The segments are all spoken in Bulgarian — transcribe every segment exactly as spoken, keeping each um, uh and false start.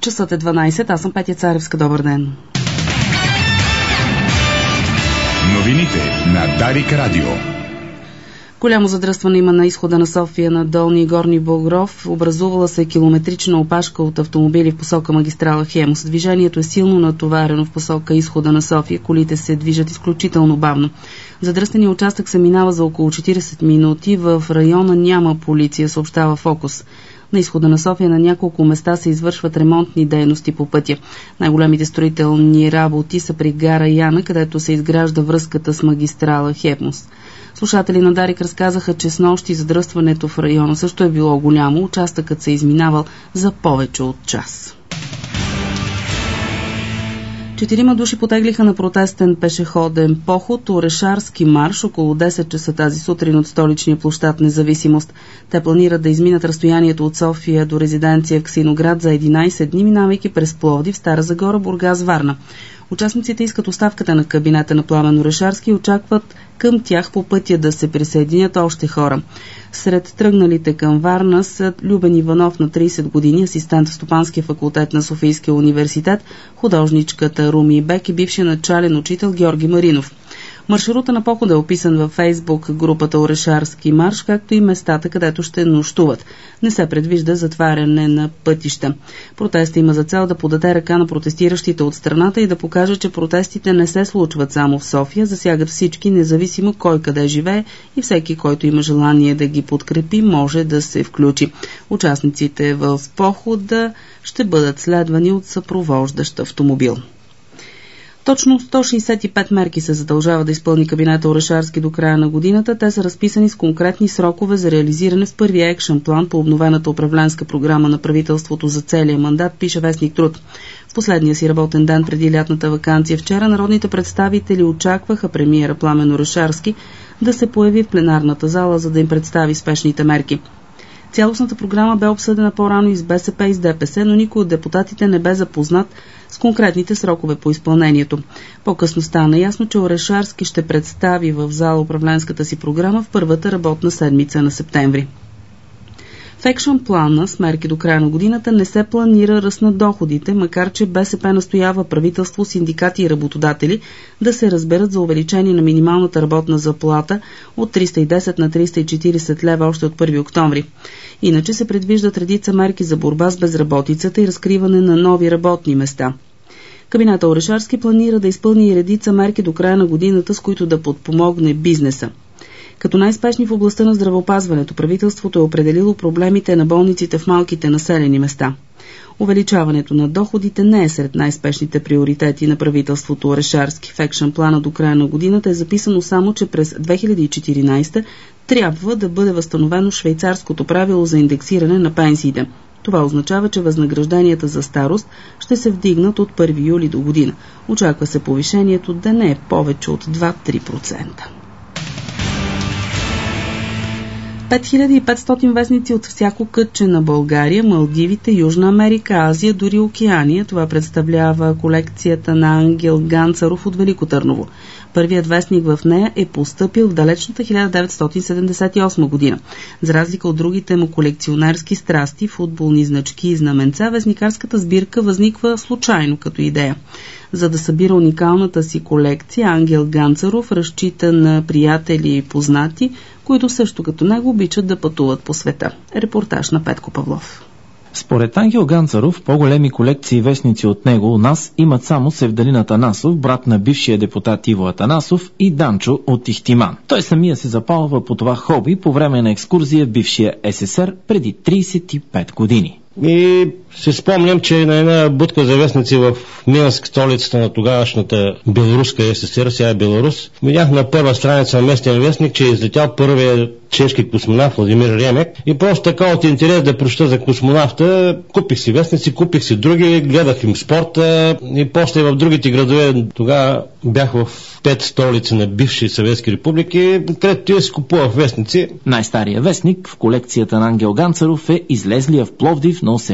Часът е дванайсет, аз съм Петя Царевска. Добър ден. Новините на Дарик Радио. Голямо задръстване има на изхода на София на Долни и Горни Болгров. Образувала се километрична опашка от автомобили в посока магистрала Хемус. Движението е силно натоварено в посока изхода на София. Колите се движат изключително бавно. Задръстеният участък се минава за около четирийсет минути. В района няма полиция, съобщава Фокус. На изхода на София на няколко места се извършват ремонтни дейности по пътя. Най-големите строителни работи са при гара Яна, където се изгражда връзката с магистрала Хемус. Слушатели на Дарик разказаха, че снощи задръстването в района също е било голямо. Участъкът се е изминавал за повече от час. Четирима души потеглиха на протестен пешеходен поход Орешарски марш около десет часа тази сутрин от столичния площад Независимост. Те планират да изминат разстоянието от София до резиденция в Ксиноград за единайсет дни, минавайки през Пловдив, Стара Загора, Бургас, Варна. Участниците искат оставката на кабинета на Пламен Орешарски и очакват към тях по пътя да се присъединят още хора. Сред тръгналите към Варна са Любен Иванов на трийсет години, асистент в Стопанския факултет на Софийския университет, художничката Руми Бек и бившия начален учител Георги Маринов. Маршрута на похода е описан във Фейсбук групата Орешарски марш, както и местата, където ще нощуват. Не се предвижда затваряне на пътища. Протестът има за цел да подаде ръка на протестиращите от страната и да покаже, че протестите не се случват само в София, засягат всички, независимо кой къде живее, и всеки, който има желание да ги подкрепи, може да се включи. Участниците в похода ще бъдат следвани от съпровождащ автомобил. Точно сто шейсет и пет мерки се задължава да изпълни кабинета Орешарски до края на годината. Те са разписани с конкретни срокове за реализиране в първия екшън план по обновената управленска програма на правителството за целия мандат, пише вестник Труд. В последния си работен ден преди лятната ваканция вчера народните представители очакваха премиера Пламен Орешарски да се появи в пленарната зала, за да им представи спешните мерки. Цялостната програма бе обсъдена по-рано и с БСП и с ДПС, но никой от депутатите не бе запознат с конкретните срокове по изпълнението. По-късно стана ясно, че Орешарски ще представи в зала управленската си програма в първата работна седмица на септември. В екшън плана с мерки до края на годината не се планира ръст на доходите, макар че БСП настоява правителство, синдикати и работодатели да се разберат за увеличение на минималната работна заплата от триста и десет на триста и четирийсет лева още от първи октомври. Иначе се предвиждат редица мерки за борба с безработицата и разкриване на нови работни места. Кабинета Орешарски планира да изпълни и редица мерки до края на годината, с които да подпомогне бизнеса. Като най-спешни в областта на здравеопазването, правителството е определило проблемите на болниците в малките населени места. Увеличаването на доходите не е сред най-спешните приоритети на правителството Орешарски. В екшън плана до края на годината е записано само, че през две хиляди и четиринайсета трябва да бъде възстановено швейцарското правило за индексиране на пенсиите. Това означава, че възнагражденията за старост ще се вдигнат от първи юли до година. Очаква се повишението да не е повече от два до три процента. пет хиляди и петстотин вестници от всяко кътче на България, Малдивите, Южна Америка, Азия, дори Океания. Това представлява колекцията на Ангел Ганцаров от Велико Търново. Първият вестник в нея е постъпил в далечната хиляда деветстотин седемдесет и осма година. За разлика от другите му колекционерски страсти, футболни значки и знаменца, вестникарската сбирка възниква случайно като идея. За да събира уникалната си колекция, Ангел Ганцаров разчита на приятели и познати, които също като него обичат да пътуват по света. Репортаж на Петко Павлов. Според Ангел Ганцаров, по-големи колекции вестници от него у нас имат само Севдалин Атанасов, брат на бившия депутат Иво Атанасов, и Данчо от Ихтиман. Той самия се запалва по това хоби по време на екскурзия в бившия Ес Ес Ер преди трийсет и пет години. И се спомням, че на една будка за вестници в Минск, столицата на тогавашната белоруска Ес Ес Ер, сега е Беларус, видях на първа страница на местен вестник, че е излетял първия чешки космонавт Владимир Ремек, и просто така от интерес да прочета за космонавта, купих си вестници, купих си други, гледах им спорта и после в другите градове. Тогава бях в пет столици на бивши съветски републики, където я си купувах вестници. Най-стария вестник в колекцията на Ангел Ганцаров е излезлия в Пловдив на осемнайсети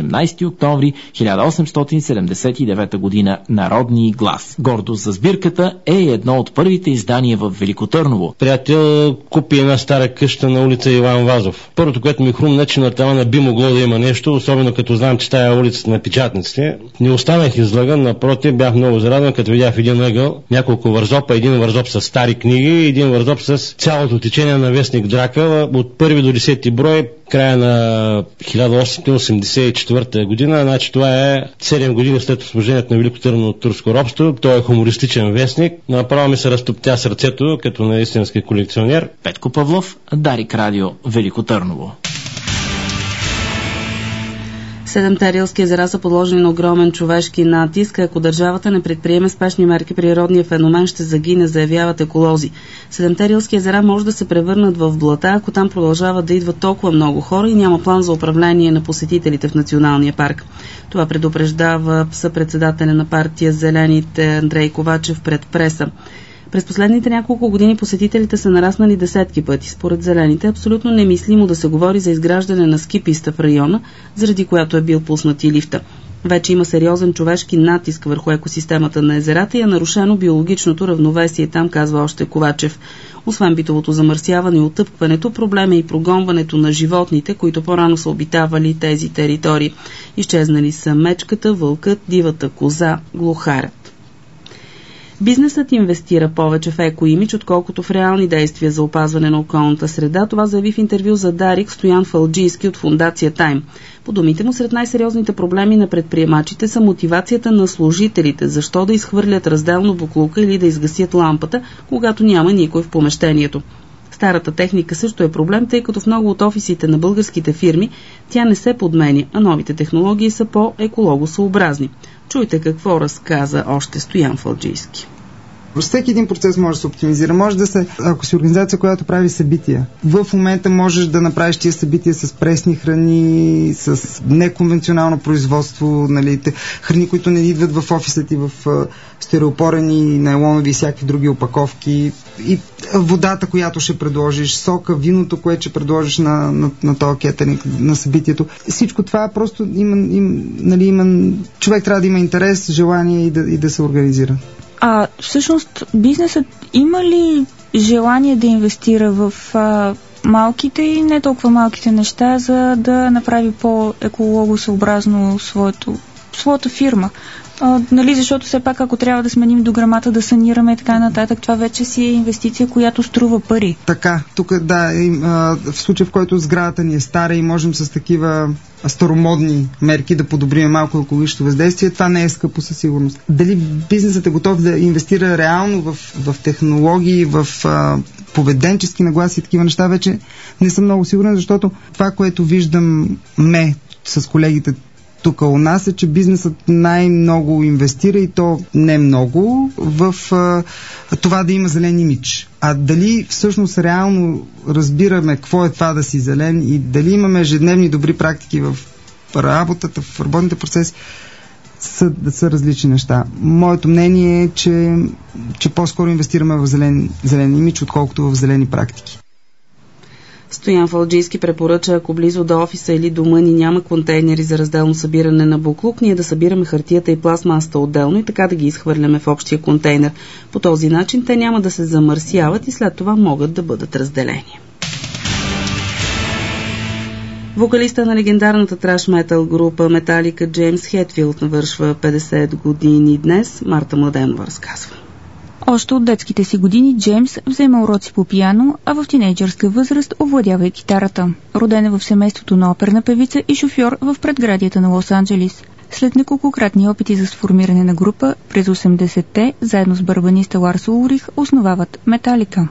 октомври хиляда осемстотин седемдесет и девета година Народни глас. Гордост за сбирката е едно от първите издания в Велико Търново. Приятел купи една стара къща на улица Иван Вазов. Първото, което ми хрумна, че на тавана би могло да има нещо, особено като знам, че тая улицата на печатниците. Не останах излъган, напротив, бях много зарадван, като видях в един ъгъл няколко вързопа, един вързоп с стари книги и един вързоп с цялото течение на вестник Драка от първи до десети брой, края на хиляда осемстотин осемдесет и четвърта година. Значи това е седем години след освобождението на Велико Търново от турско робство. Той е хумористичен вестник. Направо ми се разтоптя сърцето, като на истински колекционер. Петко Павлов, Дарик радио, Велико Търново. Седемте рилски езера са подложени на огромен човешки натиск. Ако държавата не предприеме спешни мерки, природният феномен ще загине, заявяват еколози. Седемте рилски езера може да се превърнат в блата, ако там продължават да идват толкова много хора и няма план за управление на посетителите в националния парк. Това предупреждава съпредседателя на партия Зелените Андрей Ковачев пред преса. През последните няколко години посетителите са нараснали десетки пъти. Според Зелените е абсолютно немислимо да се говори за изграждане на ски писта в района, заради която е бил пуснат и лифта. Вече има сериозен човешки натиск върху екосистемата на езерата и е нарушено биологичното равновесие там, казва още Ковачев. Освен битовото замърсяване и отъпкването, проблем е и прогонването на животните, които по-рано са обитавали тези територии. Изчезнали са мечката, вълкът, дивата коза, глухарят. Бизнесът инвестира повече в екоимидж, отколкото в реални действия за опазване на околната среда. Това заяви в интервю за Дарик Стоян Фалджийски от фондация Тайм. По думите му, сред най-сериозните проблеми на предприемачите са мотивацията на служителите, защо да изхвърлят разделно буклука или да изгасят лампата, когато няма никой в помещението. Старата техника също е проблем, тъй като в много от офисите на българските фирми тя не се подменя, а новите технологии са по-екологосъобразни. Чуйте какво разказа още Стоян Фалджийски. Всеки един процес може да се оптимизира. Може да се, ако си организация, която прави събития, в момента можеш да направиш тия събития с пресни храни, с неконвенционално производство, нали, храни, които не идват в офиса ти в стереопорени, найлонови и всякакви други опаковки, и водата, която ще предложиш, сока, виното, което ще предложиш на, на, на този кетеринг, на събитието. Всичко това просто има, има, нали, има, човек трябва да има интерес, желание и да, и да се организира. А всъщност бизнесът има ли желание да инвестира в а, малките и не толкова малките неща, за да направи по-екологосъобразно своето, своята фирма? А, нали, защото все пак, ако трябва да сменим дограмата, да санираме и така нататък, това вече си е инвестиция, която струва пари. Така, тук да, в случай, в който сградата ни е стара и можем с такива старомодни мерки да подобрим малко екологичното въздействие, това не е скъпо със сигурност. Дали бизнесът е готов да инвестира реално в, в технологии, в а, поведенчески нагласи и такива неща, вече не съм много сигурен, защото това, което виждам ме с колегите тук у нас, е, че бизнесът най-много инвестира, и то не много, в а, това да има зелен имидж. А дали всъщност реално разбираме какво е това да си зелен и дали имаме ежедневни добри практики в работата, в работните процеси, са, са различни неща. Моето мнение е, че, че по-скоро инвестираме в зелен, зелен имидж, отколкото в зелени практики. Стоян Фалджийски препоръча, ако близо до офиса или дома ни няма контейнери за разделно събиране на буклук, ние да събираме хартията и пластмасата отделно и така да ги изхвърляме в общия контейнер. По този начин те няма да се замърсяват и след това могат да бъдат разделени. Вокалиста на легендарната траш метал група Металика Джеймс Хетфилд навършва петдесет години днес. Марта Младенова разказва. Още от детските си години Джеймс взема уроци по пиано, а в тинейджърска възраст овладява и китарата. Роден е в семейството на оперна певица и шофьор в предградията на Лос-Анджелис. След неколкократни опити за сформиране на група, през осемдесетте, заедно с барабаниста Ларс Улрих, основават Металика.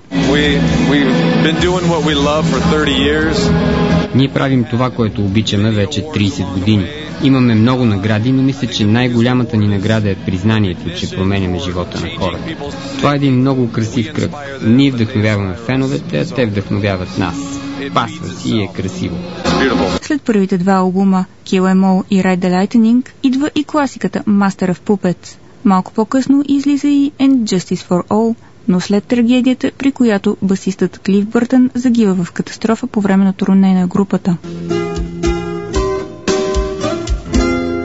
Ние правим това, което обичаме вече трийсет години. Имаме много награди, но мисля, че най-голямата ни награда е признанието, че променяме живота на хората. Това е един много красив кръг. Ние вдъхновяваме феновете, а те вдъхновяват нас. Пасва си и е красиво. След първите два албума Kill Em All и Ride the Lightning идва и класиката Master of Puppets. Малко по-късно излиза и And Justice for All, но след трагедията, при която басистът Клиф Бъртън загива в катастрофа по време на турне на групата.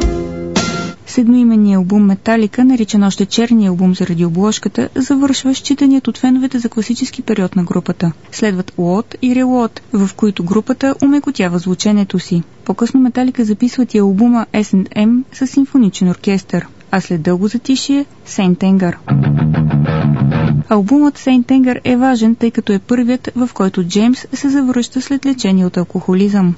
Седмоименният албум Металика, наричан още черния албум заради обложката, завършва считаният от феновете за класически период на групата. Следват Лот и Релот, в които групата умекотява звученето си. По-късно Металика записват и албума ес енд ем с симфоничен оркестър, а след дълго затишие Saint Anger. Албумът Saint Anger е важен, тъй като е първият, в който Джеймс се завръща след лечение от алкохолизъм.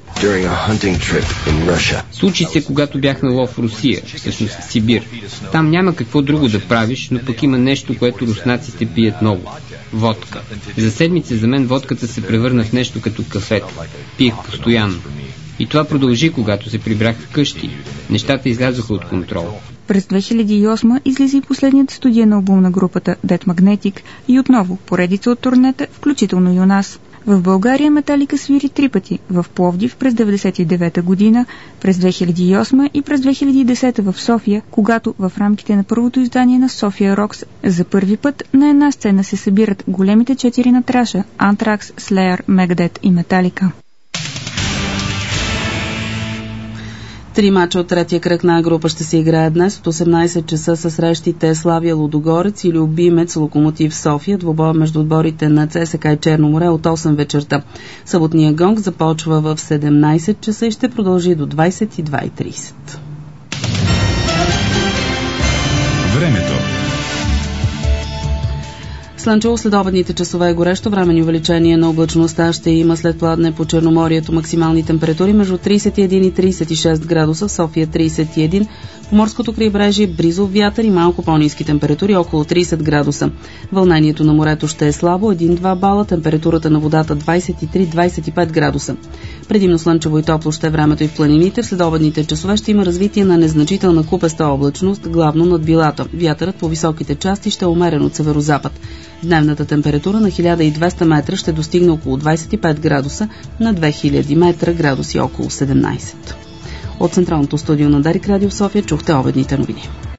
Случи се, когато бях на лов в Русия, всъщност в Сибир. Там няма какво друго да правиш, но пък има нещо, което руснаците пият много. Водка. За седмица за мен водката се превърна в нещо като кафето. Пиех постоянно. И това продължи, когато се прибрах вкъщи. Нещата излязоха от контрол. През две хиляди и осма излезе и последният студиен албум на групата Dead Magnetic и отново поредица от турнета, включително и у нас. В България Металика свири три пъти, в Пловдив през деветдесет и девета година, през две хиляди и осма и през две хиляди и десета в София, когато в рамките на първото издание на София Рокс за първи път на една сцена се събират големите четири на траша – Anthrax, Slayer, Megadeth и Металика. Три мача от третия кръг на група ще се играе днес от осемнайсет часа със срещите Славия Лудогорец и Любимец Локомотив София, двубоя между отборите на ЦСКА и Черно море от осем вечерта. Съботния гонг започва в седемнайсет часа и ще продължи до двайсет и две и трийсет. Времето. Слънчево след обедните часове е горещо, времени увеличение на облачността ще има след пладне по Черноморието. Максимални температури между трийсет и един и трийсет и шест градуса, в София трийсет и един, по морското крайбрежие бризов вятър и малко по-ниски температури около трийсет градуса. Вълнението на морето ще е слабо, един-два бала, температурата на водата двайсет и три до двайсет и пет градуса. Предимно слънчево и топло ще е времето и в планините. В следобедните часове ще има развитие на незначителна купеста облачност, главно над билата. Вятърът по високите части ще е умерен от северозапад. Дневната температура на хиляда и двеста метра ще достигне около двайсет и пет градуса, на две хиляди метра градуси около седемнайсет. От Централното студио на Дарик Радио в София чухте обедните новини.